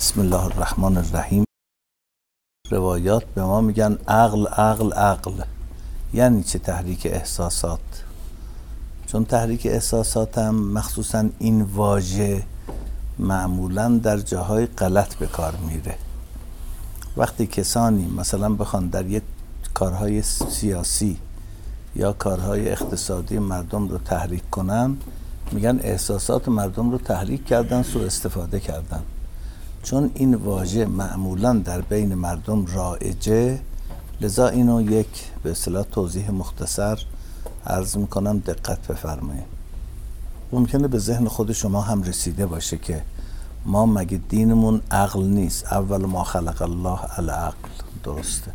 بسم الله الرحمن الرحیم. روایات به ما میگن عقل عقل عقل. یعنی چه تحریک احساسات؟ چون تحریک احساسات هم مخصوصا این واژه معمولا در جاهای غلط به کار میره. وقتی کسانی مثلا بخوان در یک کارهای سیاسی یا کارهای اقتصادی مردم رو تحریک کنن، میگن احساسات مردم رو تحریک کردن، سوء استفاده کردن. چون این واژه معمولا در بین مردم رایجه، لذا اینو یک به اصطلاح توضیح مختصر عرض میکنم، دقت بفرمایید. ممکنه به ذهن خود شما هم رسیده باشه که ما مگه دینمون عقل نیست؟ اول ما خلق الله العقل، درسته؟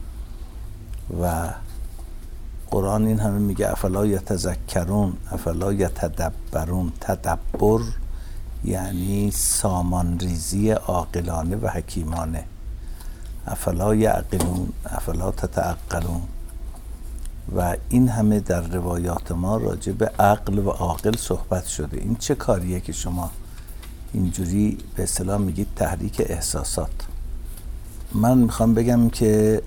و قرآن این همه میگه افلا یتذکرون افلا یتدبرون. تدبر یعنی سامانریزی عاقلانه و حکیمانه. افلا یعقلون افلا تتعقلون. و این همه در روایات ما راجع به عقل و عاقل صحبت شده. این چه کاریه که شما اینجوری به اصطلاح میگید تحریک احساسات؟ من میخوام بگم که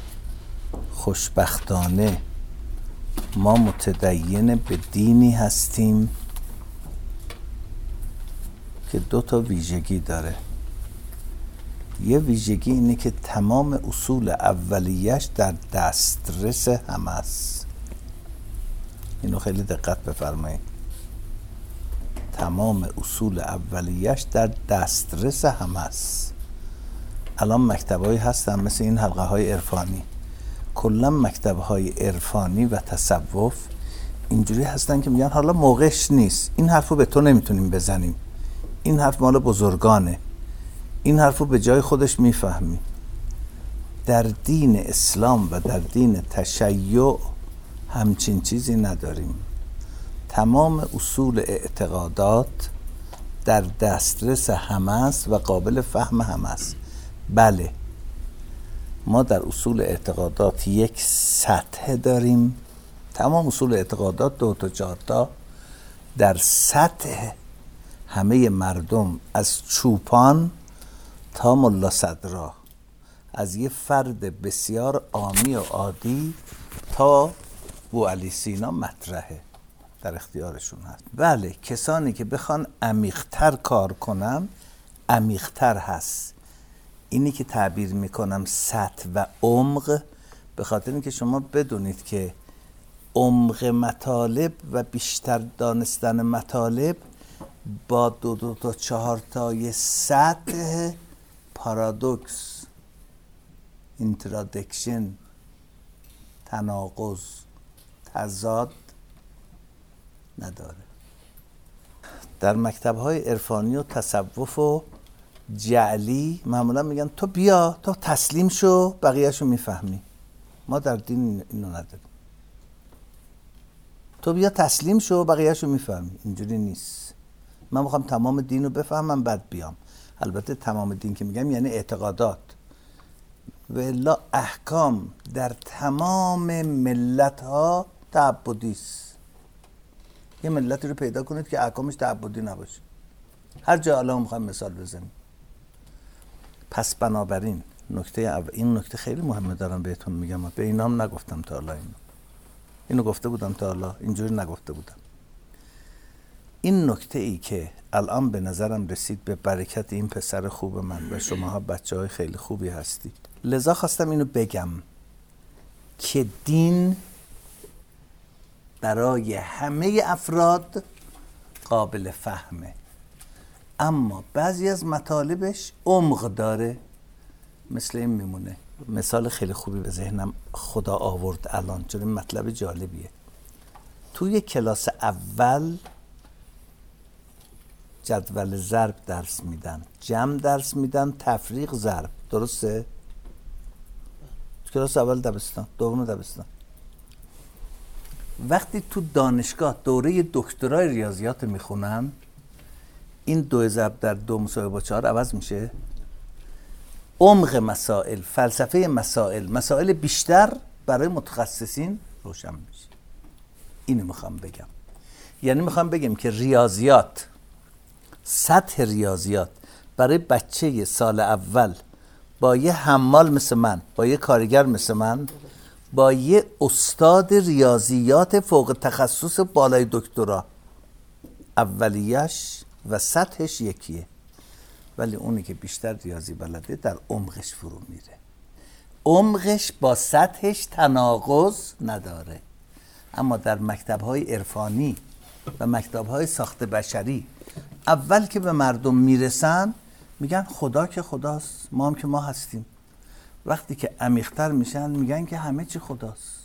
خوشبختانه ما متدین به دینی هستیم که 2 ویژگی داره. یه ویژگی اینه که تمام اصول اولیش در دسترس همه است. اینو خیلی دقت بفرمایید. تمام اصول اولیش در دسترس همه است. الان مکتب‌هایی هستن مثل این حلقه‌های عرفانی. کلا مکتب‌های عرفانی و تصوف اینجوری هستن که میگن حالا موقعش نیست، این حرفو به تو نمیتونیم بزنیم، این حرف مال بزرگانه، این حرفو به جای خودش میفهمی. در دین اسلام و در دین تشیع همچین چیزی نداریم. تمام اصول اعتقادات در دسترس همه است و قابل فهم همه است. بله، ما در اصول اعتقادات یک سطح داریم. تمام اصول اعتقادات 2 تا 4 تا در سطح همه مردم، از چوپان تا ملا صدرا، از یه فرد بسیار عامی و عادی تا بوعلی سینا مطرحه، در اختیارشون هست. بله، کسانی که بخوان عمیق‌تر کار کنن عمیق‌تر هست. اینی که تعبیر میکنم سطح و عمق، به خاطر اینکه شما بدونید که عمق مطالب و بیشتر دانستن مطالب با 2 تا 4 تای سطح پارادوکس، اینترادکشن، تناقض، تضاد نداره. در مکتب‌های عرفانی و تصوف و جعلی معمولا میگن تو بیا، تو تسلیم شو، بقیه‌شو میفهمی. ما در دین اینو نداریم. تو بیا تسلیم شو، بقیه‌شو میفهمی. اینجوری نیست. من میخوام تمام دین رو بفهمم بعد بیام. البته تمام دین که میگم یعنی اعتقادات. و الا احکام در تمام ملت‌ها تعبدی است. یه ملتی رو پیدا کنید که احکامش تعبدی نباشه. هر جا الان میخوام مثال بزنیم. پس بنابراین این نکته خیلی مهمه دارم بهتون میگم. به اینا هم نگفتم تا حالا. اینو گفته بودم تا حالا، اینجوری نگفته بودم. این نکته ای که الان به نظرم رسید به برکت این پسر خوب من و شماها بچه‌های خیلی خوبی هستید، لذا خواستم اینو بگم که دین برای همه افراد قابل فهمه، اما بعضی از مطالبش عمق داره. مثل این میمونه. مثال خیلی خوبی به ذهنم خدا آورد الان، چون این مطلب جالبیه. توی کلاس اول جدول ضرب درس میدن، جمع درس میدن، تفریق ضرب، درسته؟ کلاس اول دبستان، دوم دبستان. وقتی تو دانشگاه دوره دکترای ریاضیات میخونن، این 2 ضرب در 2 مساوی با 4 عوض میشه. عمق مسائل، فلسفه مسائل بیشتر برای متخصصین روشن میشه. اینو میخوام بگم. یعنی میخوام بگم که ریاضیات، سطح ریاضیات برای بچه سال اول با یه حمال مثل من، با یه کارگر مثل من، با یه استاد ریاضیات فوق تخصص بالای دکترا، اولیش و سطحش یکیه، ولی اونی که بیشتر ریاضی بلده در عمقش فرو میره. عمقش با سطحش تناقض نداره، اما در مکتب‌های عرفانی و مکتب‌های ساخت بشری اول که به مردم میرسن میگن خدا که خداست، ما هم که ما هستیم. وقتی که عمیق‌تر میشن میگن که همه چی خداست.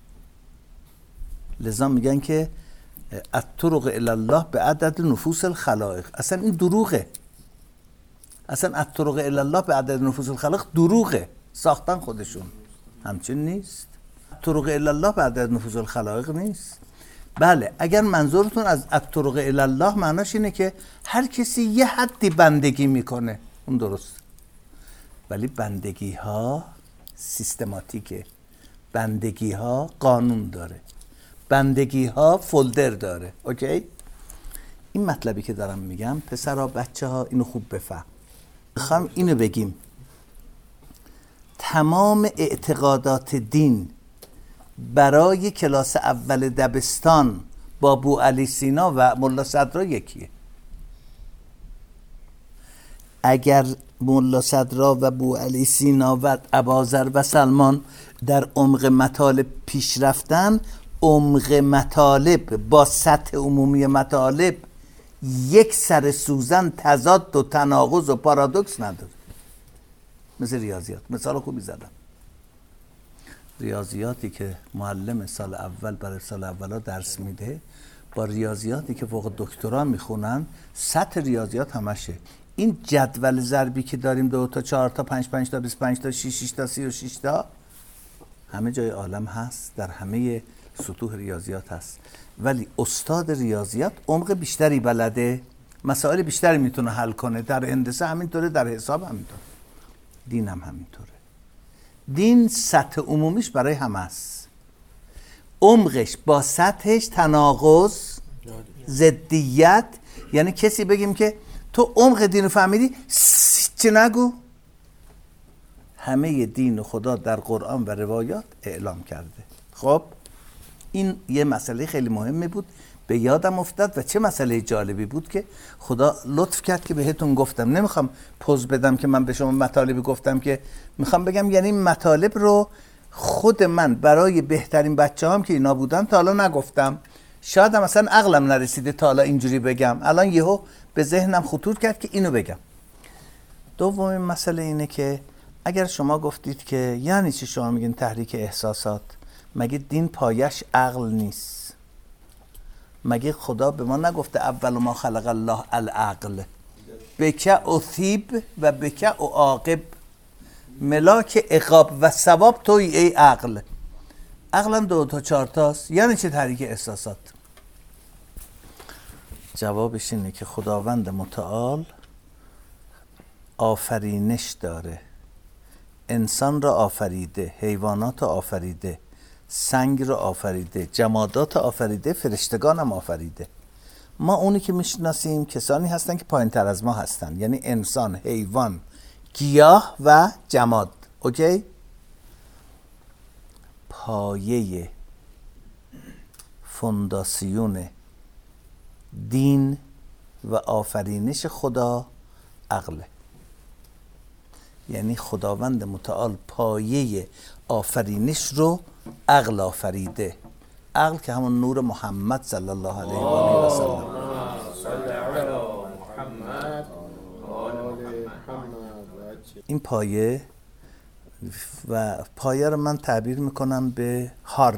لذا میگن که الطرق الی الله به عدد نفوس الخلائق. اصلا این دروغه. اصلا الطرق الی الله به عدد نفوس الخلائق دروغه، ساختن خودشون. همچین نیست. الطرق الی الله به عدد نفوس الخلائق نیست. بله، اگر منظورتون از الطرق الی الله معناش اینه که هر کسی یه حدی بندگی میکنه، اون درست. ولی بندگی ها سیستماتیکه، بندگی ها قانون داره، بندگی ها فولدر داره. اوکی؟ این مطلبی که دارم میگم پسرها بچه ها اینو خوب بفهم. میخوام اینو بگیم تمام اعتقادات دین برای کلاس اول دبستان با بوعلی سینا و ملا صدرا یکیه. اگر ملا صدرا و بوعلی سینا و اباذر و سلمان در عمق مطالب پیش رفتن، عمق مطالب با سطح عمومی مطالب یک سر سوزن تضاد و تناقض و پارادوکس نداره. مثل ریاضیات، مثال خوبی زدم. ریاضیاتی که معلم سال اول برای سال اولا درس میده با ریاضیاتی که فوق دکترا میخونن، سطح ریاضیات همشه. این جدول ضربی که داریم 2 تا 4 تا 5 5 تا 25 تا 6 6 تا 36 تا همه جای عالم هست، در همه سطوح ریاضیات هست. ولی استاد ریاضیات عمق بیشتری بلده، مسائل بیشتری میتونه حل کنه. در هندسه همینطوره، در حساب همینطوره، دین هم همینطوره. دین سطح عمومیش برای همه است، عمقش با سطحش تناقض، ضدیت. یعنی کسی بگیم که تو عمق دین رو فهمیدی، چه نگو. همه دین و خدا در قرآن و روایات اعلام کرده. خب این یه مسئله خیلی مهمه بود، به یادم افتاد و چه مسئله جالبی بود که خدا لطف کرد که بهتون گفتم. نمیخوام پوز بدم که من به شما مطالبی گفتم که میخوام بگم یعنی مطالب رو خود من برای بهترین بچه هم که اینا بودن تا حالا نگفتم. شاید هم اصلا عقلم نرسیده تا حالا اینجوری بگم، الان یهو به ذهنم خطور کرد که اینو بگم. دومین مسئله اینه که اگر شما گفتید که یعنی چی شما میگین تحریک احساسات، مگه دین پایش عقل نیست؟ مگه خدا به ما نگفته اول ما خلق الله العقل بک اثیب و بک اعاقب، ملاک عقاب و ثواب توی ای عقل. عقلم 2 تا 4 تاست، یعنی چه تحریک احساسات؟ جوابش اینه که خداوند متعال آفرینش داره، انسان را آفریده، حیوانات را آفریده، سنگ را آفریده، جمادات را آفریده، فرشتگان هم آفریده. ما اونی که میشناسیم کسانی هستن که پایین تر از ما هستن، یعنی انسان، حیوان، گیاه و جماد. اوکی؟ پایه فونداسیون دین و آفرینش خدا عقله. یعنی خداوند متعال پایه آفرینش رو عقل آفریده. عقل که همون نور محمد صلی الله علیه و آله و سلم. این پایه و پایه رو من تعبیر میکنم به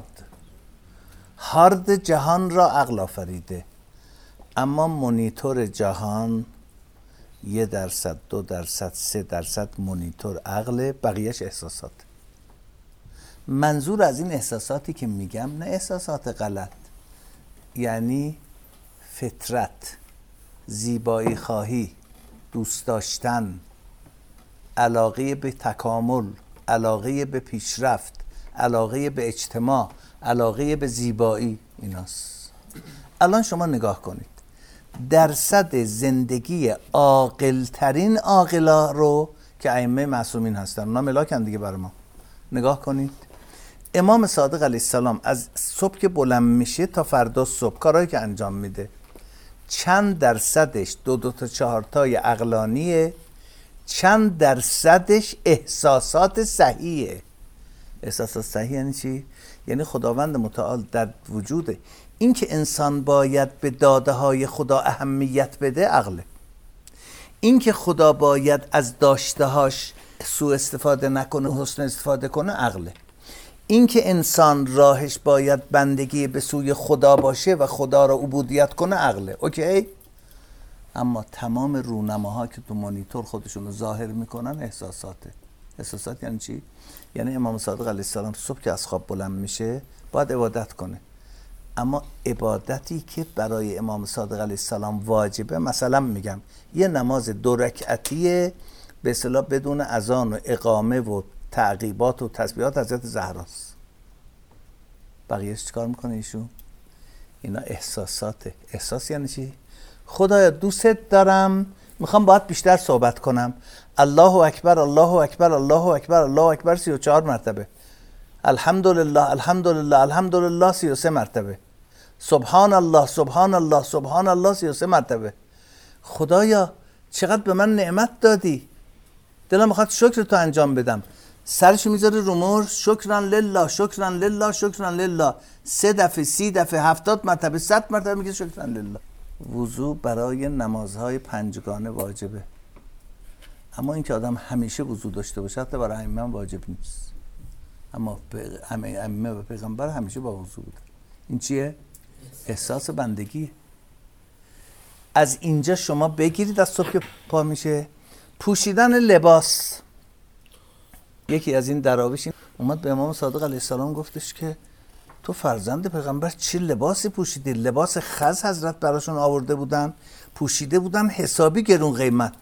هارد جهان را عقل آفریده، اما مونیتور جهان 1%، 2%، 3% مونیتور عقل، بقیهش احساسات. منظور از این احساساتی که میگم نه احساسات غلط، یعنی فطرت، زیبایی خواهی، دوست داشتن، علاقه به تکامل، علاقه به پیشرفت، علاقه به اجتماع، علاقه به زیبایی، ایناست. الان شما نگاه کنید درصد زندگی عاقل‌ترین عاقلا رو که ائمه معصومین هستن، اونا ملاکن دیگه برای ما. نگاه کنید امام صادق علیه السلام از صبح که بلند میشه تا فردا صبح کارهایی که انجام میده چند درصدش 2 تا 4 تای عقلانیه، چند درصدش احساسات صحیحه. احساسات صحیح یعنی چی؟ یعنی خداوند متعال در وجوده. این که انسان باید به داده های خدا اهمیت بده عقله. این که خدا باید از داشته هاش سوء استفاده نکنه، حسن استفاده کنه عقله. این که انسان راهش باید بندگی به سوی خدا باشه و خدا را عبودیت کنه عقله. اوکی؟ اما تمام رونماها که تو مانیتور خودشون رو ظاهر میکنن احساساته. احساسات یعنی چی؟ یعنی امام صادق علیه السلام صبح که از خواب بلند میشه باید عبادت کنه، اما عبادتی که برای امام صادق علیه السلام واجبه، مثلا میگم یه نماز 2 رکعتی به اصطلاح بدون اذان و اقامه و تعقیبات و تسبیحات حضرت زهراست. بقیه‌اش چیکار میکنه ایشون؟ اینا احساساته. احساس یعنی چی؟ خدایا دوستت دارم، میخوام باهات بیشتر صحبت کنم. الله اکبر الله اکبر الله اکبر الله اکبر 34 مرتبه. الحمدلله الحمدلله الحمدلله 33 مرتبه. سبحان الله سبحان الله سبحان الله 33 مرتبه. خدایا چقدر به من نعمت دادی، دلم میخواد شکر تو انجام بدم. سرشو میذاره رو مهر، شکرا لله شکرا لله شکرا لله. 3 دفعه 30 دفعه 70 مرتبه 100 مرتبه میگه شکرا لله. وضو برای نمازهای 5گانه واجبه، اما اینکه آدم همیشه وضو داشته باشه حتی برای ائمه واجب نیست، اما ائمه و پیغمبر همیشه با وضو بوده. این چیه؟ احساس بندگی. از اینجا شما بگیرید از صبح که پا میشه پوشیدن لباس. یکی از این دراویش اومد به امام صادق علیه السلام گفتش که تو فرزند پیغمبر چه لباسی پوشیدی؟ لباس خز حضرت براشون آورده بودن، پوشیده بودن حسابی گرون قیمت.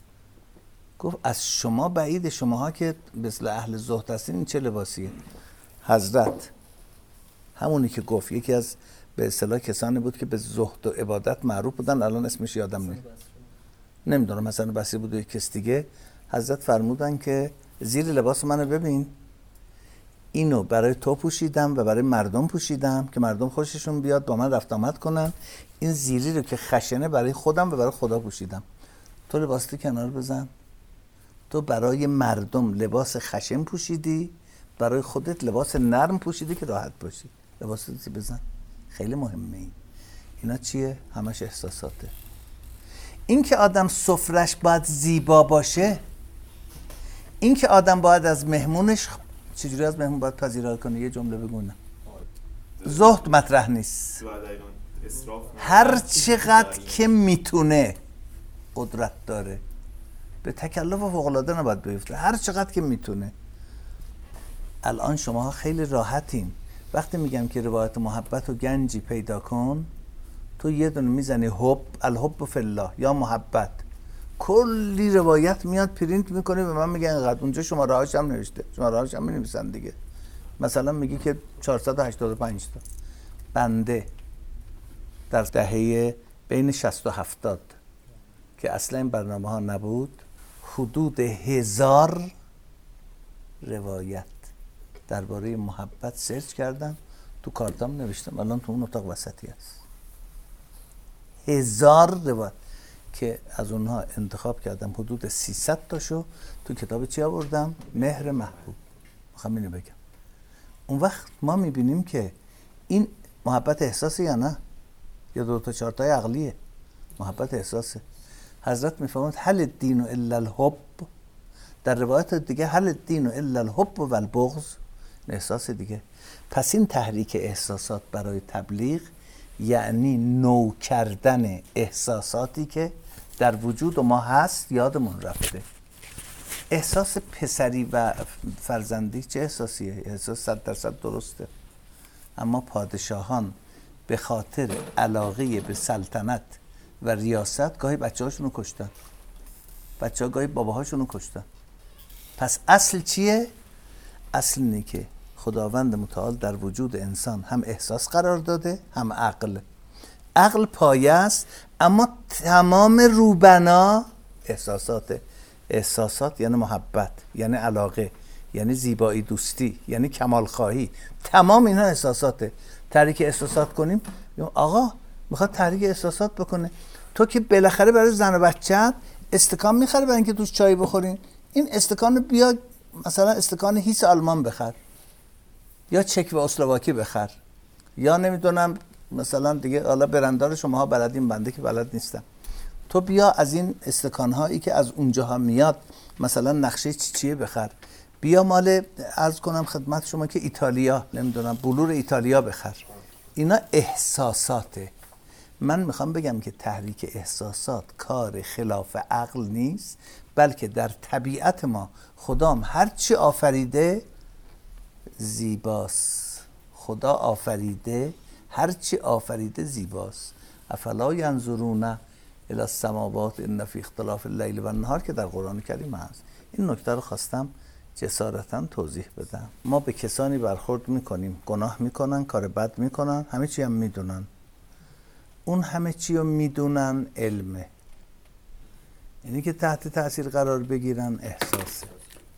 گفت از شما بعید، شماها که مثل اهل زهد هستین این چه لباسیه؟ حضرت همونی که گفت یکی از به اصطلاح کسانی بود که به زهد و عبادت معروف بودن، الان اسمش یادم نمیدونم مثلا بصری بود و یک کس دیگه. حضرت فرمودن که زیر لباس منو ببین، اینو برای تو پوشیدم و برای مردم پوشیدم که مردم خوششون بیاد با من رفت آمد کنن. این زیری رو که خشنه برای خودم و برای خدا پوشیدم. تو لباس کنار بزن. تو برای مردم لباس خشن پوشیدی، برای خودت لباس نرم پوشیدی که راحت باشی. لباس بزن. خیلی مهمه این. اینا چیه؟ همش احساساته. این که آدم سفرش باید زیبا باشه، این که آدم باید از مهمونش چجوری از مهمون باید پذیرایی کنه. یه جمله بگونم، زهد مطرح نیست. هر چقدر که میتونه قدرت داره، به تکلف فوق‌العاده نباید بیفته، هر چقدر که میتونه. الان شما خیلی راحتین. وقتی میگم که روایت محبت و گنجی پیدا کن، تو یه دونه میزنی حب، الحب فی الله یا محبت، کلی روایت میاد پرینت میکنه به من میگه اینقدر. اونجا شماره هاش هم نوشته، شماره هاش هم مینویسن دیگه. مثلا میگی که 485 تا بنده در دهه بین 60 و 70 که اصلا این برنامه ها نبود، حدود 1000 روایت درباره محبت سرچ کردم، تو کارتام نوشتم، الان تو اون اتاق وسطی هست. 1000 روایت که از اونها انتخاب کردم حدود 300 تاشو تو کتاب چی آوردم؟ مهر محبوب. میخوام اینو بگم. اون وقت ما میبینیم که این محبت احساسی یا نه؟ یا 2 تا 4 تای عقلیه؟ محبت احساسه. حضرت میفرماید هل الدین الا الحب، در روایت دیگه هل الدین الا الحب و البغض، احساس دیگه. پس این تحریک احساسات برای تبلیغ یعنی نو کردن احساساتی که در وجود ما هست یادمون رفته. احساس پسری و فرزندی چه احساسیه؟ احساس 100% درسته، اما پادشاهان به خاطر علاقه به سلطنت و ریاست گاهی بچه‌هاشونو کشتن، بچه‌ها گاهی باباهاشونو کشتن. پس اصل چیه؟ اصل اینه که خداوند متعال در وجود انسان هم احساس قرار داده هم عقل. عقل پایه است، اما تمام روبنا احساسات یعنی محبت، یعنی علاقه، یعنی زیبایی دوستی، یعنی کمال خواهی، تمام اینا احساساته. تحریک احساسات کنیم، آقا میخواد تحریک احساسات بکنه. تو که بالاخره برای زن و بچه‌ت استکان میخره برای اینکه توش چای بخورین، این استکان بیا مثلا استکان هیس آلمان بخر، یا چک و اسلواکی بخر، یا نمیدونم مثلا دیگه حالا برندار شماها بلدین، بنده که بلد نیستم. تو بیا از این استکان هایی که از اونجاها میاد مثلا نقشه چیچیه بخر، بیا مال عرض کنم خدمت شما که ایتالیا نمیدونم بلور ایتالیا بخر. اینا احساساته. من میخوام بگم که تحریک احساسات کار خلاف عقل نیست، بلکه در طبیعت ما خدام هرچی آفریده زیباست. خدا آفریده هرچی آفریده زیباست. افلا ینظرون الی السماوات ان فی اختلاف اللیل و النهار که در قرآن کریم هست. این نکته رو خواستم جسارتاً توضیح بدم. ما به کسانی برخورد میکنیم گناه میکنن، کار بد میکنن، همه چی هم میدونن. اون همه چی رو میدونن علمه، اینی که تحت تأثیر قرار بگیرن احساسه.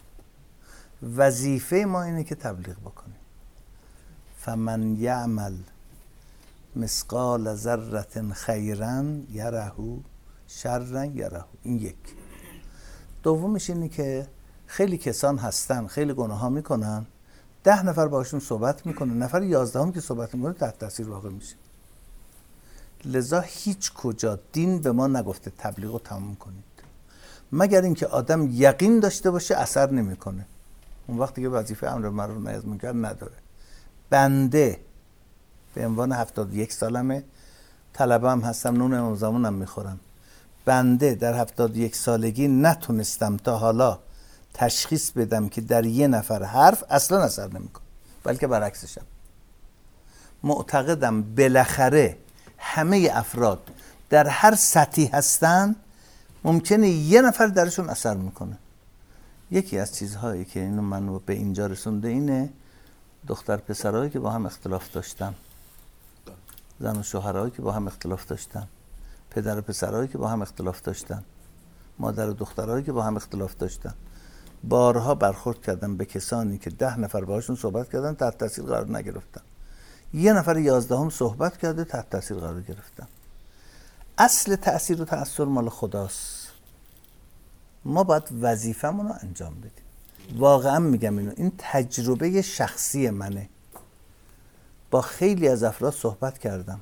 وظیفه ما اینه که تبلیغ بکنیم. فمن یعمل مثقال ذره خیرا یره شرا یره. این یک. دومش اینه که خیلی کسان هستن خیلی گناه ها میکنن، 10 نفر باشون صحبت میکنه، نفر 11 که صحبت میکنه تحت تاثیر واقع میشه. لذا هیچ کجا دین به ما نگفته تبلیغ رو تموم کنید، مگر اینکه آدم یقین داشته باشه اثر نمیکنه. اون وقتی که وظیفه امر معروف نهی از منکر نداره. بنده به عنوان 71 سالمه، طلبه هم هستم، نون امام زمانم میخورم. بنده در 71 سالگی نتونستم تا حالا تشخیص بدم که در یه نفر حرف اصلا اثر نمیکنه، بلکه برعکسشم. معتقدم بالاخره همه افراد در هر سطحی هستن، ممکنه یه نفر درشون اثر میکنه. یکی از چیزهایی که اینو منو به اینجا رسونده اینه دختر پسرهایی که با هم اختلاف داشتن، زن و شوهرهایی که با هم اختلاف داشتن، پدر و پسرهایی که با هم اختلاف داشتن، مادر و دخترهایی که با هم اختلاف داشتن. بارها برخورد کردن به کسانی که 10 نفر باهاشون صحبت کردن تحت تاثیر قرار نگرفتن، یه نفر 11 صحبت کرده تحت تاثیر قرار گرفتن. اصل تاثیر و تاثیر مال خداست. ما باید وظیفه‌مون رو انجام بدیم. واقعا میگم اینو، این تجربه شخصی منه. با خیلی از افراد صحبت کردم،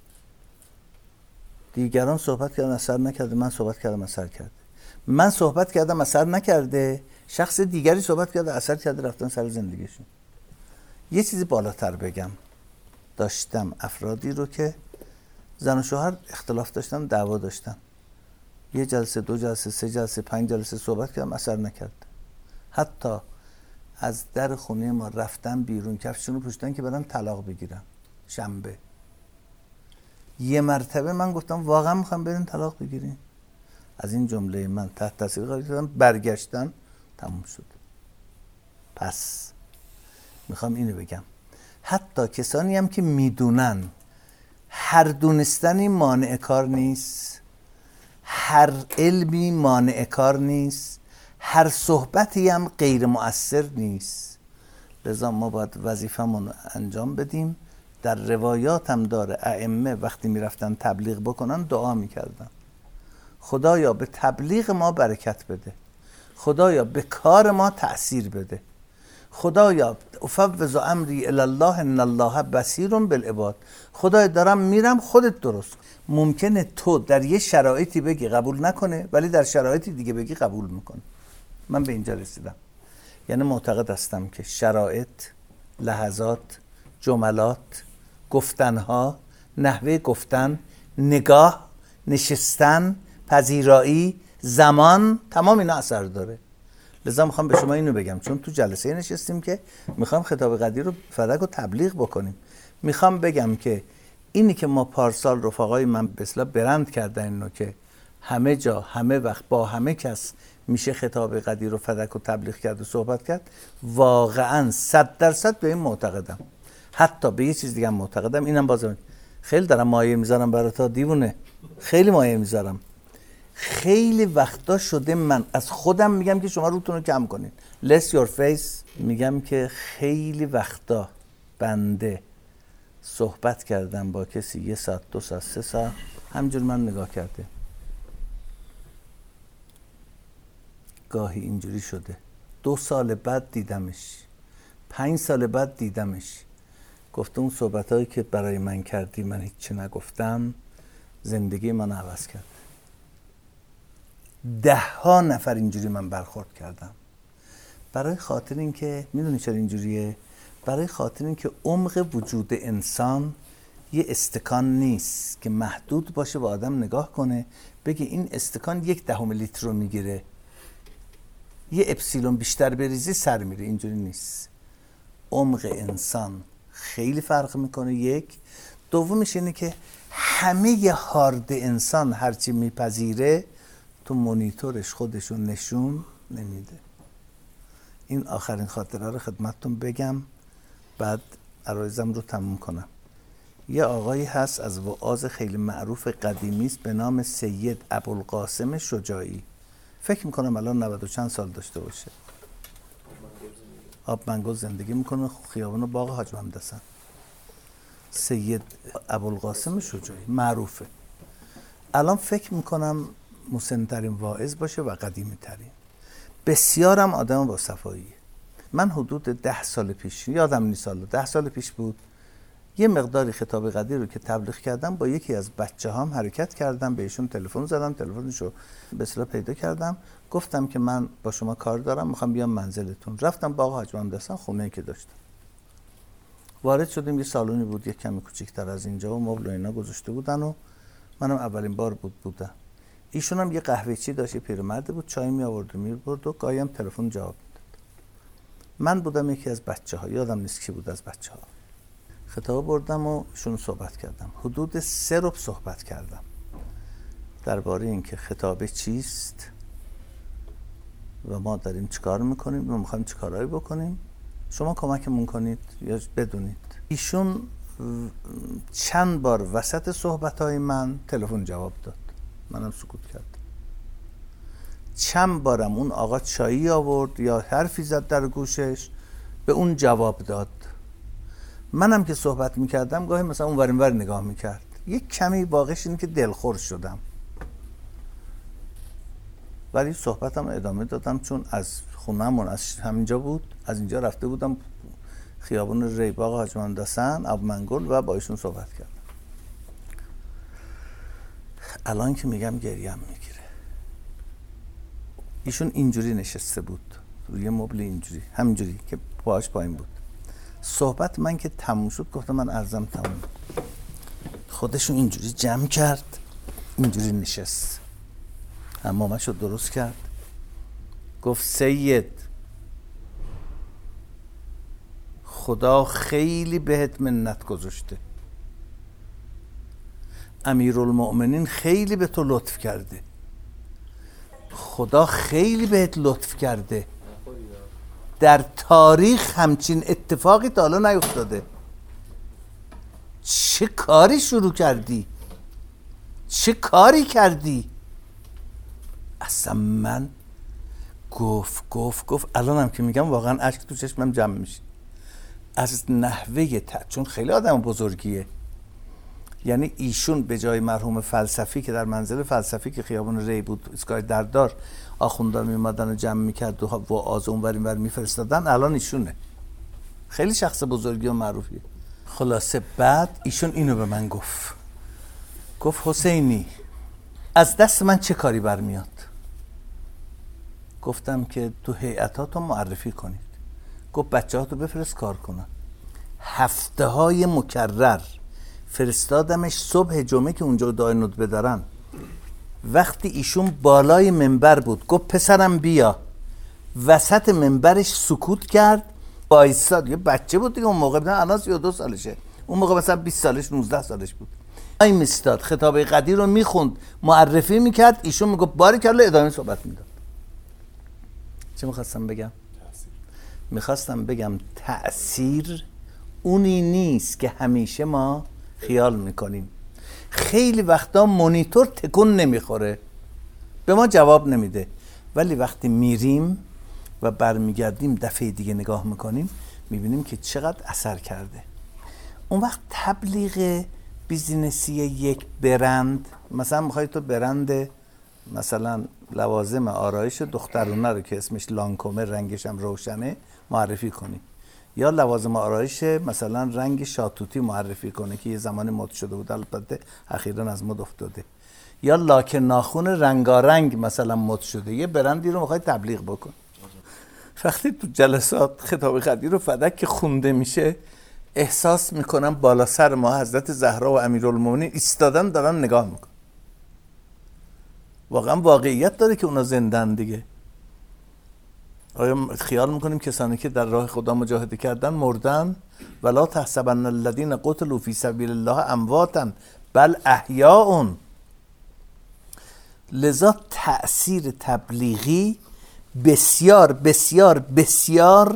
دیگران صحبت کردن اثر نکرده، من صحبت کردم اثر کرده. من صحبت کردم اثر نکرده، شخص دیگری صحبت کرده اثر کرده، رفتن سر زندگیشون. یه چیزی بالاتر بگم، داشتم افرادی رو که زن و شوهر اختلاف داشتن، دعوا داشتن، 1 جلسه 2 جلسه 3 جلسه 5 جلسه صحبت کردم اثر نکرد. حتی از در خونه ما رفتن بیرون، کفششون رو پوشیدن که برن طلاق بگیرن. شنبه یه مرتبه من گفتم واقعا میخوام برین طلاق بگیرین؟ از این جمله من تحت تاثیر قرار گرفتن، برگشتن، تموم شد. پس میخوام اینو بگم، حتی کسانی هم که میدونن، هر دونستنی مانع کار نیست، هر علمی مانع کار نیست، هر صحبتی هم غیر مؤثر نیست. لذا ما باید وظیفه‌مون انجام بدیم. در روایات هم داره ائمه وقتی میرفتن تبلیغ بکنن دعا میکردن، خدایا به تبلیغ ما برکت بده، خدایا به کار ما تأثیر بده، خدایا افوض امری الی الله ان الله بصیر بالعباد. خدایا دارم میرم، خودت درست. ممکنه تو در یه شرایطی بگی قبول نکنه، ولی در شرایطی دیگه بگی قبول میکنه. من به اینجا رسیدم. یعنی معتقد هستم که شرایط، لحظات، جملات، گفتنها، نحوه گفتن، نگاه، نشستن، پذیرایی، زمان، تمام اینا اثر داره. لذا میخوام به شما اینو بگم، چون تو جلسه نشستیم که میخوام خطاب قدیر رو فدک رو تبلیغ بکنیم. میخوام بگم که اینی که ما پارسال رفقای من به اصطلاح برند کردن اینو که همه جا همه وقت با همه کس میشه خطاب قدیر رو فدک و تبلیغ کرد و صحبت کرد، واقعا 100% به این معتقدم. حتی به یه چیز دیگه معتقدم، اینم بازم خیلی دارم مایه میذارم برای تا دیوونه، خیلی مایه میذارم. خیلی وقتا شده من از خودم میگم که شما روتون رو کم کنین. less your face. میگم که خیلی وقتا بنده صحبت کردم با کسی 1 ساعت 2 ساعت 3 ساعت همجور من نگاه کرده. گاهی اینجوری شده 2 سال بعد دیدمش، 5 سال بعد دیدمش، گفته اون صحبتایی که برای من کردی من هیچی نگفتم، زندگی من عوض کرد. 10 نفر اینجوری من برخورد کردم. برای خاطر اینکه میدونی چرا اینجوریه؟ برای خاطر اینکه عمق وجود انسان یه استکان نیست که محدود باشه و آدم نگاه کنه بگه این استکان 1/10 لیتر رو میگیره، یه اپسیلون بیشتر بریزی سر میره. اینجوری نیست. عمق انسان خیلی فرق میکنه. 1. دومش اینه که همه ی هارد انسان هرچی میپذیره تو مونیتورش خودشون نشون نمیده. این آخرین خاطره رو خدمتتون بگم بعد عرایزم رو تموم کنم. یه آقایی هست از وعاظ خیلی معروف قدیمی است به نام سید ابوالقاسم شجاعی. فکر میکنم الان 90 و چند سال داشته باشه. آب منگل زندگی میکنه، خیابان باغ حاج محمد حسن. سید ابوالقاسم شجاعی معروفه. الان فکر میکنم مسن‌ترین واعظ باشه و قدیمی ترین. بسیارم آدم با صفاییه. من حدود 10 سال پیش، یادم نیست سال 10 سال پیش بود، یه مقداری خطاب قدیر رو که تبلیغ کردم با یکی از بچه‌هام حرکت کردم، بهشون تلفن زدم، تلفنشو به اصطلاح پیدا کردم، گفتم که من با شما کار دارم، میخوام بیام منزلتون. رفتم باغ حاج محمد حسن، خونه‌ای که داشتم. وارد شدیم، یه سالونی بود یه کمی کوچیک‌تر از اینجا و مبل و اینا گذاشته بودن و منم اولین بار بودم. ایشون هم یه قهوه‌چی داشت، پیرمرد بود، چای می آورد و می‌برد و گاهی هم تلفن جواب میداد. من بودم یکی از بچه‌ها، یادم نیست کی بود از بچه‌ها. خطاب بردم و ایشون صحبت کردم. حدود 3 ربع صحبت کردم درباره اینکه خطابه چیست و ما داریم چیکار میکنیم و میخوایم چیکارایی بکنیم، شما کمکمون کنید یا بدونید. ایشون چند بار وسط صحبت‌های من تلفن جواب داد، منم سکوت کردم. چند بارم اون آقا چایی آورد یا حرفی زد در گوشش، به اون جواب داد. منم که صحبت میکردم گاهی مثلا اون ورین ور نگاه میکرد. یک کمی واقعش اینه که دلخور شدم، ولی صحبتم ادامه دادم چون از خونه‌مون از همینجا بود، از اینجا رفته بودم خیابون ری باغ حاج محمد حسن آب منگل و با ایشون صحبت کردم. الان که میگم گریم میگیره. ایشون اینجوری نشسته بود روی مبل اینجوری، همینجوری که پاهاش پایین بود. صحبت من که تموم شد گفتم من عرضم تموم. خودشون اینجوری جمع کرد، اینجوری نشست، حمامش رو درست کرد، گفت سید خدا خیلی بهت منت گذاشته، امیرالمؤمنین خیلی به تو لطف کرده، خدا خیلی بهت لطف کرده، در تاریخ همچین اتفاقی تا حالا نیفتاده. چه کاری شروع کردی؟ چه کاری کردی؟ اصلا من گفت الانم که میگم واقعا اشک تو چشمم جمع میشه از نحوه چون خیلی آدم بزرگیه. یعنی ایشون به جای مرحوم فلسفی که در منزل فلسفی که خیابون ری بود ایستگاه دردار آخوندان میمدن و جمع میکرد و آز اونور اینور میفرستادن، الان ایشونه. خیلی شخص بزرگی و معروفیه. خلاصه بعد ایشون اینو به من گفت حسینی از دست من چه کاری برمیاد؟ گفتم که تو هیئتاتو معرفی کنید. گفت بچه‌هاتو بفرست کار کنن. هفته‌های مکرر فرستادمش. صبح جمعه که اونجا دعای ندبه دارن، وقتی ایشون بالای منبر بود گفت پسرم بیا، وسط منبرش سکوت کرد، وایساد. یه بچه بود دیگه اون موقع، الان 32 سالشه، اون موقع مثلا 20 سالش 19 سالش بود. این میستاد خطابه قدیر رو میخوند، معرفی میکرد، ایشون میگفت باریکلا، ادامه صحبت میداد. چه میخواستم بگم؟ میخواستم بگم تأثیر اونی نیست که همیشه ما خیال میکنیم. خیلی وقتا مونیتور تکون نمیخوره، به ما جواب نمیده، ولی وقتی میریم و برمیگردیم دفعه دیگه نگاه میکنیم میبینیم که چقدر اثر کرده. اون وقت تبلیغ بیزینسی یک برند، مثلا میخوای تو برند مثلا لوازم آرایش دخترونه رو که اسمش لانکومه رنگش هم روشنه معرفی کنی، یا لوازم آرایش مثلا رنگ شاتوتی معرفی کنه که یه زمانی مد شده بود، البته اخیراً از مد افتاده، یا لاک ناخن رنگارنگ مثلا مد شده، یه برندی رو میخوای تبلیغ بکن. وقتی تو جلسات خطاب خدی رو فدک که خونده میشه احساس میکنم بالا سر ما حضرت زهرا و امیرالمومنین ایستادن دارن نگاه میکن. واقعا واقعیت داره که اونا زندن دیگه. آیا خیال میکنیم کسانی که در راه خدا مجاهده کردن مردن؟ ولا تحسبن الذین قتلوا فی سبیل الله امواتا بل احیاء. لذا تأثیر تبلیغی بسیار بسیار بسیار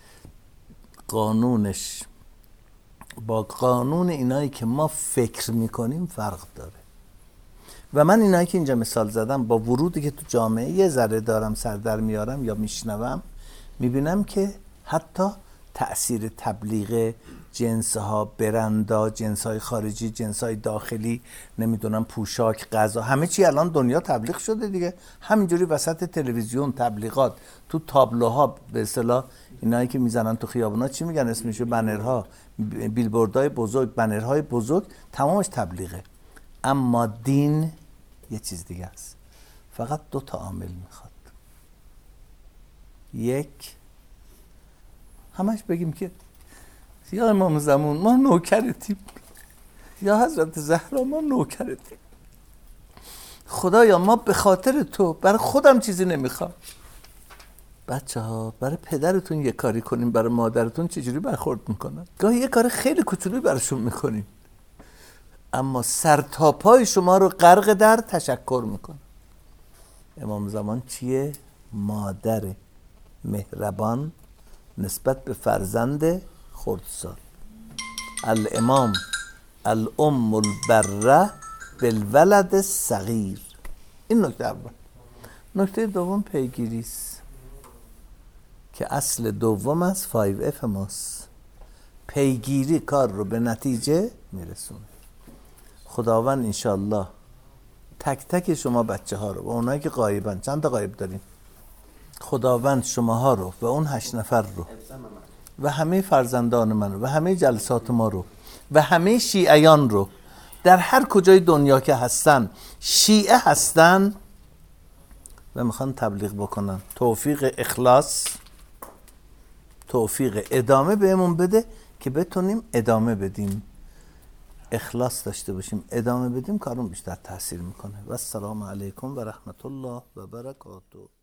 قانونش با قانون اینایی که ما فکر میکنیم فرق داره. و من اینایی که اینجا مثال زدم با ورودی که تو جامعه یه ذره دارم سر در میارم یا میشنوم، میبینم که حتی تأثیر تبلیغ جنسها، برندا، جنسهای خارجی، جنسهای داخلی، نمیدونم پوشاک، غذا، همه چی الان دنیا تبلیغ شده دیگه. همینجوری وسط تلویزیون تبلیغات، تو تابلوها به اصطلاح اینایی که میزنن تو خیابونا چی میگن اسمشو، بنرها، بیلبوردهای بزرگ، بنرهای بزرگ، تمامش تبلیغه. اما دین یه چیز دیگه است. فقط 2 عامل میخواد. یک، همش بگیم که یا امام زمان ما نوکرتیم، یا حضرت زهرا ما نوکرتیم، خدایا ما به خاطر تو برای خودم چیزی نمیخوام. بچه ها برای پدرتون یه کاری کنیم، برای مادرتون چجوری برخورد میکنن؟ گاهی یه کار خیلی کوچولویی براشون میکنیم اما سر تا پای شما رو غرق در تشکر میکنه. امام زمان چیه؟ مادر مهربان نسبت به فرزند خردسال. الامام الام البره بالولد الصغیر. این نکته اول. نکته دوم پیگیری است که اصل دوم از 5F ماست. پیگیری کار رو به نتیجه میرسونه. خداوند انشالله تک تک شما بچه ها رو و اونایی که غایبن، چند تا غایب داریم، خداوند شماها رو و اون 8 نفر رو و همه فرزندان من رو و همه جلسات ما رو و همه شیعیان رو در هر کجای دنیا که هستن، شیعه هستن و میخوان تبلیغ بکنن، توفیق اخلاص، توفیق ادامه بهمون بده که بتونیم ادامه بدیم، اخلاص داشته باشیم، ادامه بدیم، کارون بیشتر تاثیر میکنه. و السلام علیکم و رحمت الله و برکاته.